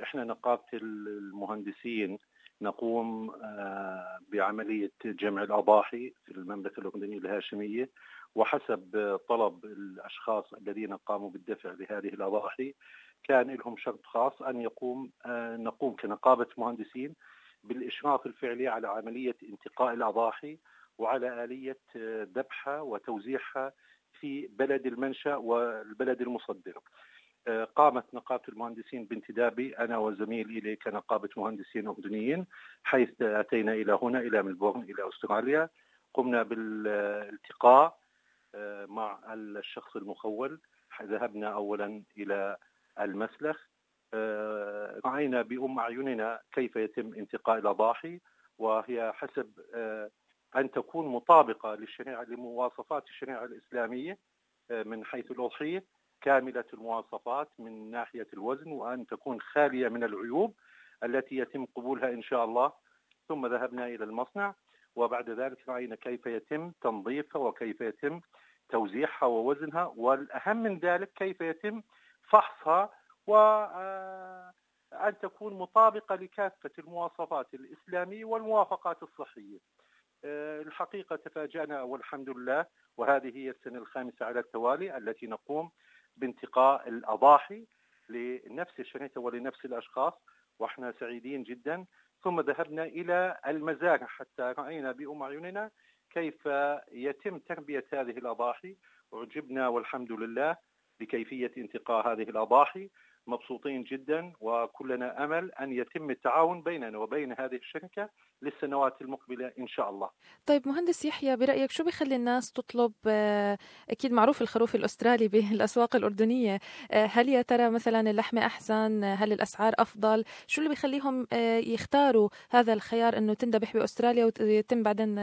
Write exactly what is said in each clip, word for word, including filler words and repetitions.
إحنا نقابة المهندسين نقوم آه، بعملية جمع الأضاحي في المملكة الأردنية الهاشمية، وحسب طلب الأشخاص الذين قاموا بالدفع لهذه الأضاحي كان لهم شرط خاص أن يقوم آه، نقوم كنقابة مهندسين بالإشراف الفعلي على عملية انتقاء الأضاحي وعلى آلية آه، ذبحها وتوزيعها في بلد المنشأ والبلد المصدر. قامت نقابة المهندسين بانتدابي أنا وزميلي إلي كنقابة مهندسين أردنيين، حيث أتينا إلى هنا إلى ملبورن إلى أستراليا. قمنا بالالتقاء مع الشخص المخول. ذهبنا أولا إلى المسلخ، رأينا بأم أعيننا كيف يتم انتقاء الأضاحي، وهي حسب أن تكون مطابقة للشريعة لمواصفات الشريعة الإسلامية من حيث الأضحية، كاملة المواصفات من ناحية الوزن، وأن تكون خالية من العيوب التي يتم قبولها إن شاء الله. ثم ذهبنا إلى المصنع، وبعد ذلك رأينا كيف يتم تنظيفها وكيف يتم توزيعها ووزنها، والأهم من ذلك كيف يتم فحصها وأن تكون مطابقة لكافة المواصفات الإسلامية والموافقات الصحية. الحقيقة تفاجأنا والحمد لله، وهذه هي السنة الخامسة على التوالي التي نقوم بانتقاء الأضاحي لنفس الشركة ولنفس الأشخاص، وإحنا سعيدين جدا. ثم ذهبنا إلى المزارع حتى رأينا بأم عيوننا كيف يتم تربية هذه الأضاحي، وعجبنا والحمد لله بكيفية انتقاء هذه الأضاحي. مبسوطين جدا، وكلنا أمل أن يتم التعاون بيننا وبين هذه الشركة للسنوات المقبلة إن شاء الله. طيب مهندس يحيى، برأيك شو بيخلي الناس تطلب، أكيد معروف الخروف الأسترالي بالأسواق الأردنية، هل يا ترى مثلا اللحمة أحسن؟ هل الأسعار أفضل؟ شو اللي بيخليهم يختاروا هذا الخيار أنه تندبح بأستراليا ويتم بعدين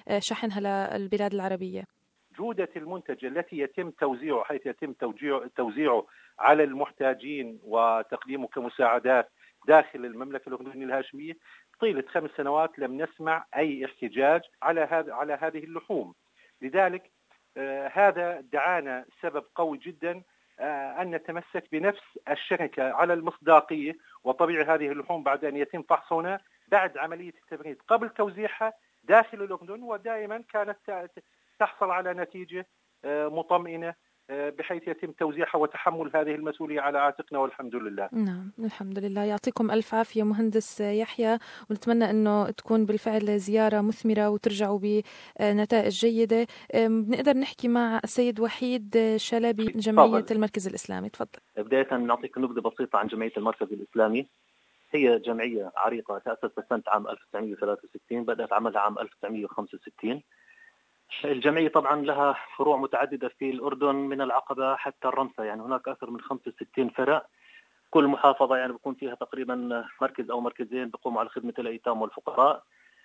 شحنها للبلاد العربية؟ جودة المنتج التي يتم توزيعه، حيث يتم توزيعه, توزيعه على المحتاجين وتقديمه كمساعدات داخل المملكة الأردنية الهاشمية. طيلة خمس سنوات لم نسمع أي احتجاج على هذا على هذه اللحوم. لذلك آه هذا دعانا سبب قوي جدا آه أن نتمسك بنفس الشركة على المصداقية وطبيعة هذه اللحوم بعد أن يتم فحصها بعد عملية التبريد قبل توزيعها داخل الأردن، ودائما كانت تحصل على نتيجة مطمئنة بحيث يتم توزيعها وتحمل هذه المسؤولية على عاتقنا والحمد لله. نعم الحمد لله. يعطيكم ألف عافية مهندس يحيى، ونتمنى أنه تكون بالفعل زيارة مثمرة وترجعوا بنتائج جيدة. بنقدر نحكي مع السيد وحيد شلبي من جمعية المركز الإسلامي. تفضل. بداية نعطيك نبذة بسيطة عن جمعية المركز الإسلامي. هي جمعية عريقة تأسست سنة عام ألف وتسعمائة وثلاثة وستين، بدأت عملها عام ألف وتسعمائة وخمسة وستين. الجمعية طبعا لها فروع متعددة في الأردن من العقبة حتى الرمسة، يعني هناك أكثر من خمسة وستين فرع. كل محافظة يعني بيكون فيها تقريبا مركز أو مركزين بيقوموا على خدمة الأيتام والفقراء.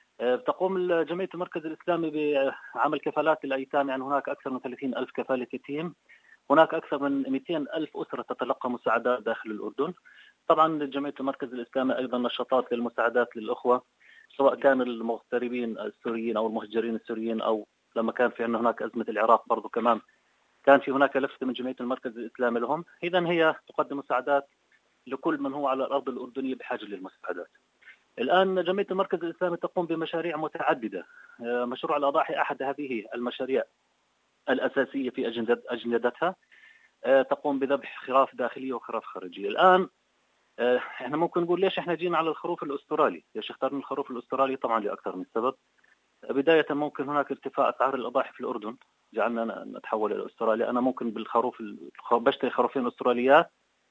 تقوم جمعية المركز الإسلامي بعمل كفالات للأيتام، يعني هناك أكثر من ثلاثين ألف كفالة يتيم. هناك أكثر من مئتين ألف أسرة تتلقى مساعدات داخل الأردن. طبعا جمعية المركز الإسلامي أيضا نشاطات للمساعدات للأخوة، سواء كان المغتربين السوريين أو المهجرين السوريين، أو لما كان في عندنا هناك أزمة العراق برضو كمان كان في هناك لفتة من جمعية المركز الإسلامي لهم. إذن هي تقدم مساعدات لكل من هو على الأرض الأردنية بحاجة للمساعدات. الآن جمعية المركز الإسلامي تقوم بمشاريع متعددة. مشروع الأضاحي أحد هذه المشاريع الأساسية في أجندتها. تقوم بذبح خراف داخلية وخراف خارجية. الآن احنا ممكن نقول ليش احنا جينا على الخروف الأسترالي، ليش اخترنا الخروف الأسترالي؟ طبعا لأكثر من سبب. بداية ممكن هناك ارتفاع أسعار الأضاحي في الأردن جعلنا نتحول إلى أستراليا. أنا ممكن بالخروف بشتري خروفين أستراليات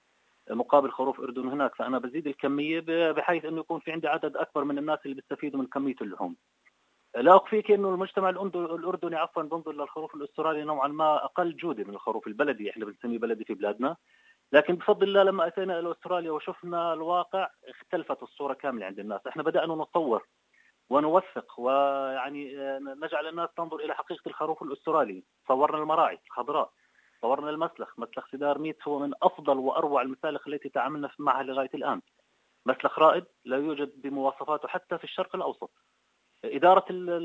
مقابل خروف أردن هناك، فأنا بزيد الكمية بحيث أنه يكون في عندي عدد أكبر من الناس اللي بيستفيدوا من كمية اللحوم. لا أخفيك أنه المجتمع الأردني عفوا بنظر للخروف الأسترالي نوعا ما أقل جودة من الخروف البلدي، إحنا بنسميه بلدي في بلادنا. لكن بفضل الله لما أتينا إلى أستراليا وشفنا الواقع اختلفت الصورة كاملة عند الناس. إحنا بدأنا نتطور ونوثق ويعني نجعل الناس تنظر إلى حقيقة الخروف الأسترالي. صورنا المراعي الخضراء، صورنا المسلخ، مسلخ سدار ميت هو من أفضل وأروع المسالخ التي تعاملنا معها لغاية الآن. مسلخ رائد لا يوجد بمواصفاته حتى في الشرق الأوسط. إدارة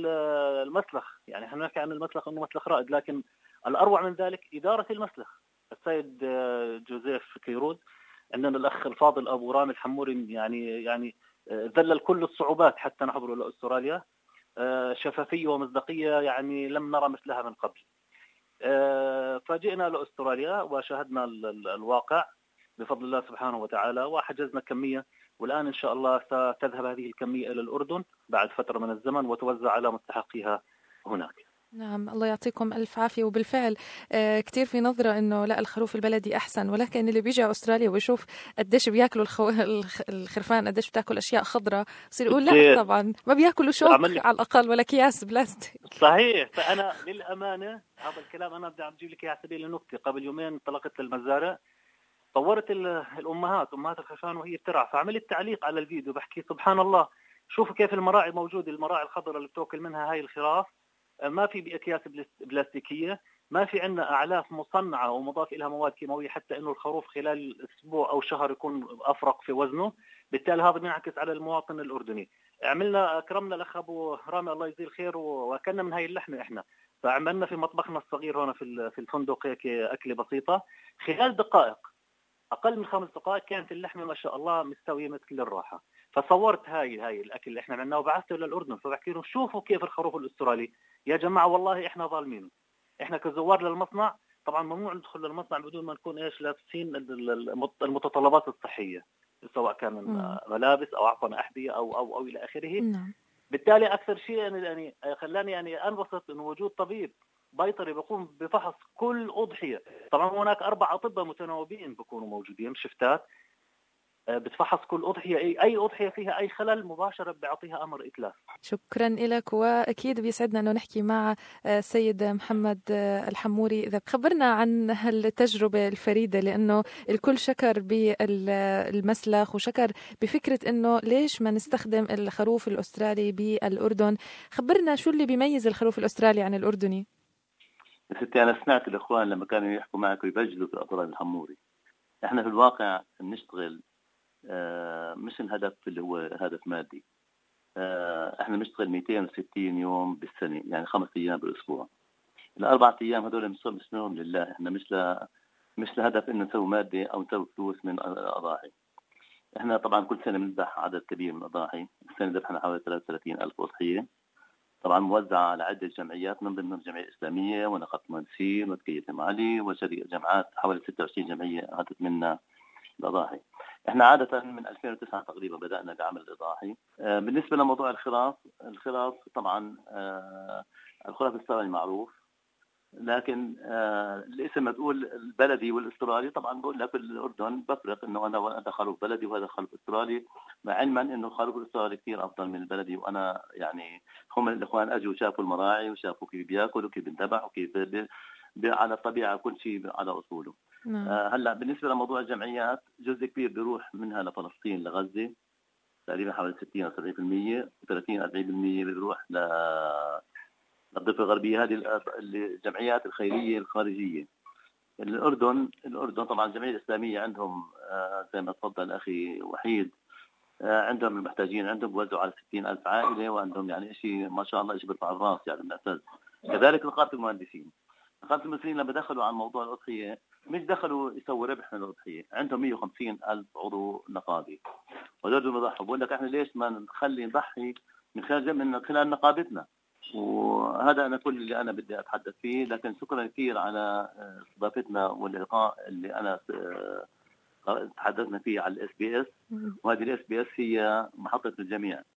المسلخ، يعني احنا نحكي عن المسلخ أنه مسلخ رائد، لكن الأروع من ذلك إدارة المسلخ. السيد جوزيف كيروز عندنا الأخ الفاضل أبو رامي الحموري يعني يعني ذلل كل الصعوبات حتى نحضر إلى أستراليا، شفافية ومصداقية يعني لم نرى مثلها من قبل. فجئنا لأستراليا وشاهدنا الواقع بفضل الله سبحانه وتعالى وحجزنا كمية، والآن إن شاء الله ستذهب هذه الكمية إلى الأردن بعد فترة من الزمن وتوزع على مستحقيها هناك. نعم، الله يعطيكم ألف عافية. وبالفعل آه كتير في نظرة إنه لا الخروف البلدي أحسن، ولكن اللي بيجي على أستراليا ويشوف قديش بياكلوا الخو... الخرفان قديش بتاكل أشياء خضراء يصير يقول لا طبعا ما بياكلوا شوك على الأقل ولا أكياس بلاستيك. صحيح. فأنا للأمانة هذا الكلام أنا بدي أجيب لك على سبيل النكتة. قبل يومين انطلقت للمزارع، صورت الأمهات أمهات الخرفان وهي بترعى، فعملت تعليق على الفيديو بحكي سبحان الله شوفوا كيف المراعي موجودة، المراعي الخضراء اللي بتوكل منها هاي الخراف ما في بأكياس بلاستيكية، ما في عندنا أعلاف مصنعة ومضاف إلها مواد كيماوية حتى إنه الخروف خلال أسبوع أو شهر يكون أفرق في وزنه، بالتالي هذا بينعكس على المواطن الأردني. عملنا أكرمنا الأخ أبو رامي الله يجزيه الخير وأكلنا من هاي اللحمة إحنا، فعملنا في مطبخنا الصغير هنا في في الفندق هيك أكلة بسيطة، خلال دقائق أقل من خمس دقائق كانت اللحمة ما شاء الله مستوية مثل الراحة. فصورت هاي هاي الأكل اللي إحنا عملناه وبعثته للأردن، فبحكي لهم شوفوا كيف الخروف الأسترالي يا جماعة والله إحنا ظالمين، إحنا كزوار للمصنع طبعا ممنوع ندخل للمصنع بدون ما نكون إيش لابسين المتطلبات الصحية سواء كان من ملابس أو عفوا أحذية أو أو أو إلى آخره. نعم. بالتالي أكثر شيء يعني خلاني يعني أنبسط إنه وجود طبيب بيطري بيقوم بفحص كل أضحية. طبعا هناك أربع أطباء متناوبين بيكونوا موجودين شفتات بتفحص كل أضحية، أي أي أضحية فيها أي خلل مباشرة بيعطيها أمر إتلاف. شكرا لك، وأكيد بيسعدنا أنه نحكي مع السيد محمد الحموري. إذا خبرنا عن هالتجربة الفريدة، لأنه الكل شكر بالمسلخ وشكر بفكرة أنه ليش ما نستخدم الخروف الأسترالي بالأردن. خبرنا شو اللي بيميز الخروف الأسترالي عن الأردني. ستي أنا سمعت الإخوان لما كانوا يحكوا معك ويبجلوا في أطراف الحموري. إحنا في الواقع بنشتغل آه مش الهدف اللي هو هدف مادي. آه إحنا بنشتغل مئتين وستين يوم بالسنة، يعني خمس أيام بالأسبوع. الأربع أيام هذول مسلمهم لله. إحنا مش ل مش لهدف إنه نسوي مادة أو نسوي فلوس من الأضاحي. إحنا طبعا كل سنة بنذبح عدد كبير من الأضاحي. السنة ذبحنا حوالي ثلاثة وثلاثين ألف أضحية، طبعا موزعة على عدة جمعيات من ضمنهم الجمعية الإسلامية ونقابة المهندسين وتكية المعالي وجمعات حوالي ستة وعشرين جمعية أخذت منا الأضاحي. إحنا عادة من ألفين وتسعة تقريبا بدأنا بعمل الإضاحي. آه بالنسبة لموضوع الخراف، الخراف طبعا آه الخراف الأسترالي معروف، لكن آه الاسم ما تقول البلدي والاسترالي، طبعا بقول لك بالأردن بفرق إنه أنا هذا خروف بلدي وهذا خروف استرالي، مع علما إنه الخروف الاسترالي كثير أفضل من البلدي. وأنا يعني هم الإخوان أجوا وشافوا المراعي وشافوا كيف بياكل وكيف بينذبح وكيف بي بي على الطبيعة كل شيء على أصوله. نعم. آه هلا بالنسبة لموضوع الجمعيات جزء كبير بيروح منها لفلسطين لغزة تقريبا حوالي ستين أو سبعين بالمية، وثلاثين أربعين بالمية بيروح ل الضفة الغربية. هذه الجمعيات الخيرية الخارجية. الأردن الأردن طبعا الجمعية الإسلامية عندهم آه زي ما تفضل أخي وحيد، آه عندهم المحتاجين عندهم بوزعوا على ستين ألف عائلة، وعندهم يعني شيء ما شاء الله شيء بيرفع الراس يعني بنعتز. كذلك نقابة المهندسين. نقابة المهندسين لما دخلوا عن موضوع الأضحية مش دخلوا يسووا ربح من الأضحية، عندهم مئة وخمسين ألف عضو نقابي وجدوا نضحوا. بقول لك احنا ليش ما نخلي نضحي من خلال من خلال نقابتنا. وهذا أنا كل اللي أنا بدي أتحدث فيه. لكن شكرا كثير على استضافتنا واللقاء اللي أنا تحدثنا فيه على الاس بي اس، وهذه الاس بي اس هي محطة الجميع.